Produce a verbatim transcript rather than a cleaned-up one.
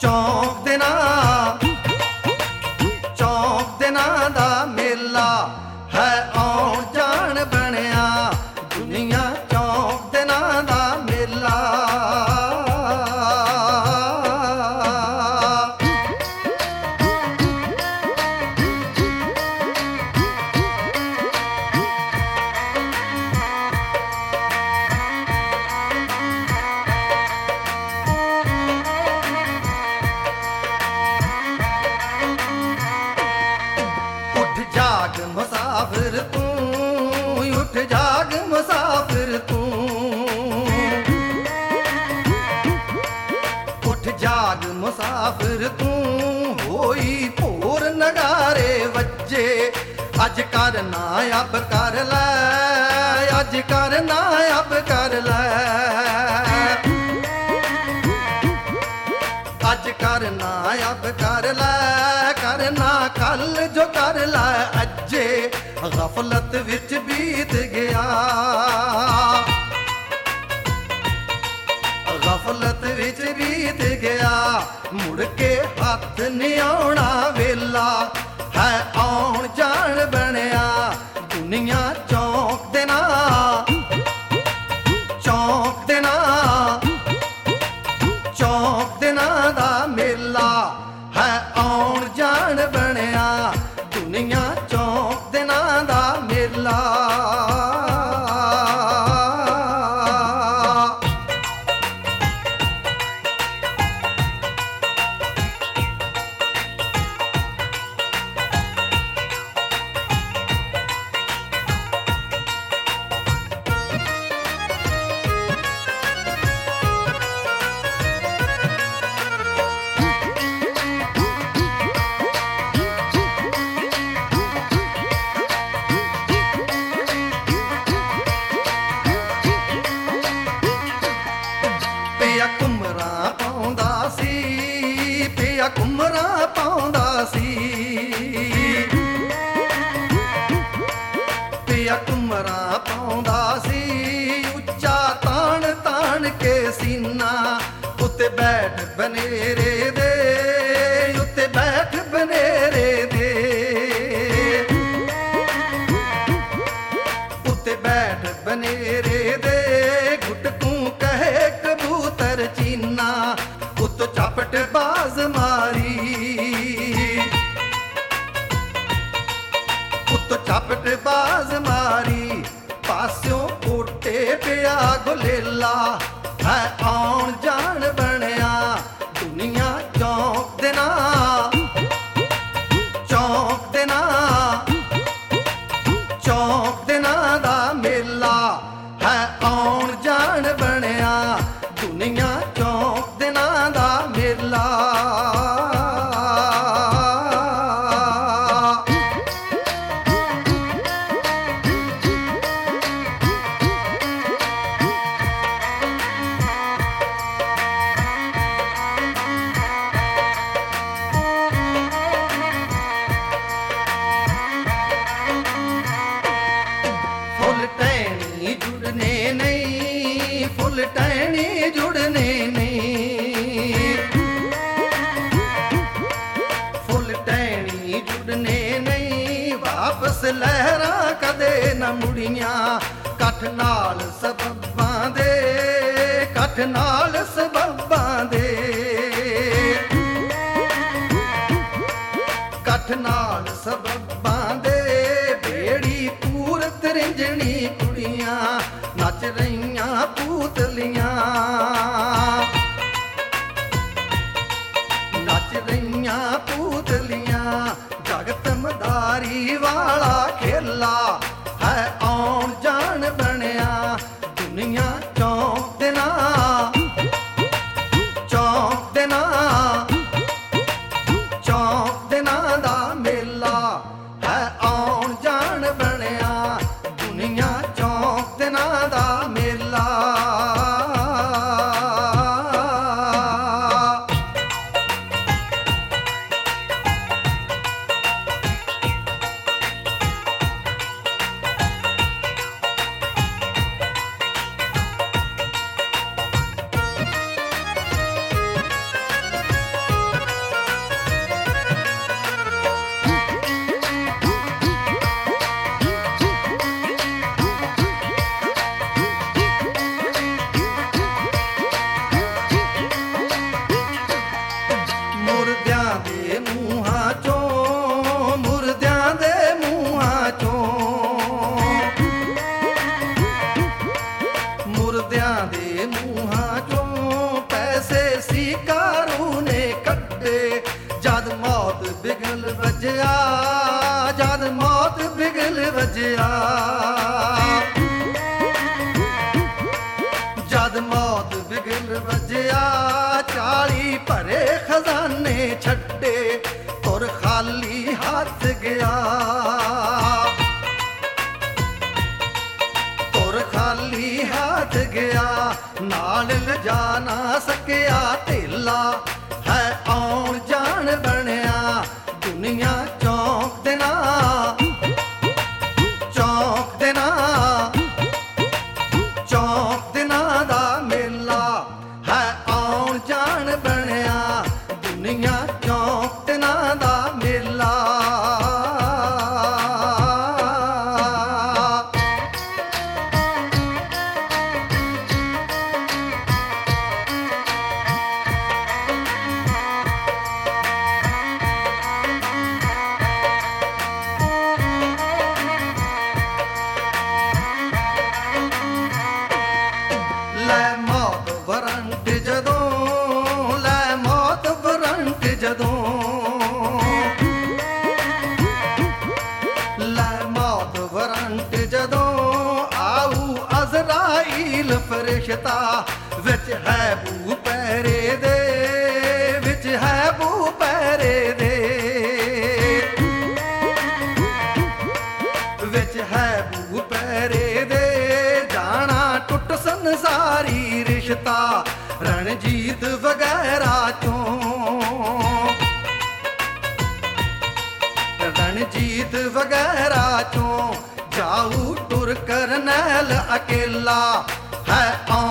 चौंक देना चौंक देना दा मेला है आउण जान बनिया दुनिया चौंक देना दा मेला। जाग मुसाफिर तू उठ जाग मुसाफिर तू उठ जाग मुसाफिर तू होई भोर नगारे वज्जे अज कर ना अब कर लै अज कर ना अब कर लै अज कर ना अब कर लै करना कल जो कर लै अज्जे गफलत विच बीत गया गफलत विच बीत गया मुड़ के हथ नहीं आउणा वेला है आउण जान बनिया दुनिया चौंक देना चौंक देना चौंक देना दा मेला है आउण जान बनिया दुनिया चौंक देना दा मेला। पिया घुमरा पाउंदा सी पिया घुमरा पाउंदा सी पिया घुमरा पाउंदा सी उच्चा तान तान के सीना उत्ते बैठ बनेरे दे उत्ते बैठ बनेरे दे उत्ते बैठ बनेरे दे घुटकू कहे कबूतर चीना उत चपट बाज मारी उत चपट बाज मारी पास्यों कोटे पिया गुलेला है आउण जान बनिया दुनिया चौंक देना चौंक देना चौंक देना दा मेला है आउण जान बनिया दुनिया चौंक देना दा मेला। फुल टहनी जुड़ने नहीं फुल टहनी जुड़ने नहीं फुल टहनी जुड़ने नहीं वापस लहरा कदे न मुड़िया कठ नाल सबबां दे कठ नाल सबबां दे कठ नाल सबबां दे बेड़ी पूरत रिंजनी कुड़ियां नच रहियां पूतलियां नच रहियां पूतलियां जगत मदारी वाला खेला है आउण जान बनिया दुनिया चौंक देना चौंक देना चौंक देना दा मेला है आउण जान बनिया दुनिया चौंक देना दा मेला। ਬਿਗਲ ਵੱਜਿਆ ਜਦ ਮੌਤ ਬਿਗਲ ਵੱਜਿਆ ਜਦ ਮੌਤ ਬਿਗਲ ਵੱਜਿਆ ਚਾਲੀ ਭਰੇ ਖਜ਼ਾਨੇ ਛੱਡੇ ਤੁਰ ਖਾਲੀ ਹੱਥ ਗਿਆ ਤੁਰ ਖਾਲੀ ਹੱਥ ਗਿਆ ਨਾਲ ਲਿਜਾ ਨਾ ਸਕਿਆ ਢੇਲਾ ਹੈ ਆਉਣ ਜਾਣ ਬਣਿਆ ਦੁਨੀਆ ਚੌਂਕ ਦੇ ਨਾ ਚੌਂਕ ਦੇ ਨਾ ਚੌਂਕ ਦੇ ਨਾ ਦਾ ਮੇਲਾ ਹੈ ਆਉਣ ਜਾਣ ਬਣਿਆ ਦੁਨੀਆ ਚੌਂਕ ਦੇ ਨਾ ਦਾ ਮੇਲਾ ਲੈ ਮੌਤ ਵਰੰਟ ਜਦੋਂ ਲੈ ਮੌਤ ਵਰੰਟ ਜਦੋਂ ਲੈ ਮੌਤ ਵਰੰਟ ਜਦੋਂ ਆਊ ਅਜ਼ਰਾਈਲ ਫਰਿਸ਼ਤਾ ਵਿੱਚ ਹੈ ਬੂ ਪੈਰੇ ਦੇ ਵਿੱਚ ਹੈ ਬੂ ਪੈਰੇ ਦੇ ਵਿੱਚ ਹੈ ਬੂ ਪੈਰੇ ਦੇ ਜਾਣਾ ਟੁੱਟ ਸੰਸਾਰੀ ਰਿਸ਼ਤਾ ਰਣਜੀਤ ਵਗੈਰਾ ਚੋਂ ਰਣਜੀਤ ਵਗੈਰਾ ਚੋਂ ਜਾਊ ਟੁਰ ਕਰਨੈਲ ਅਕੇਲਾ ਹੈ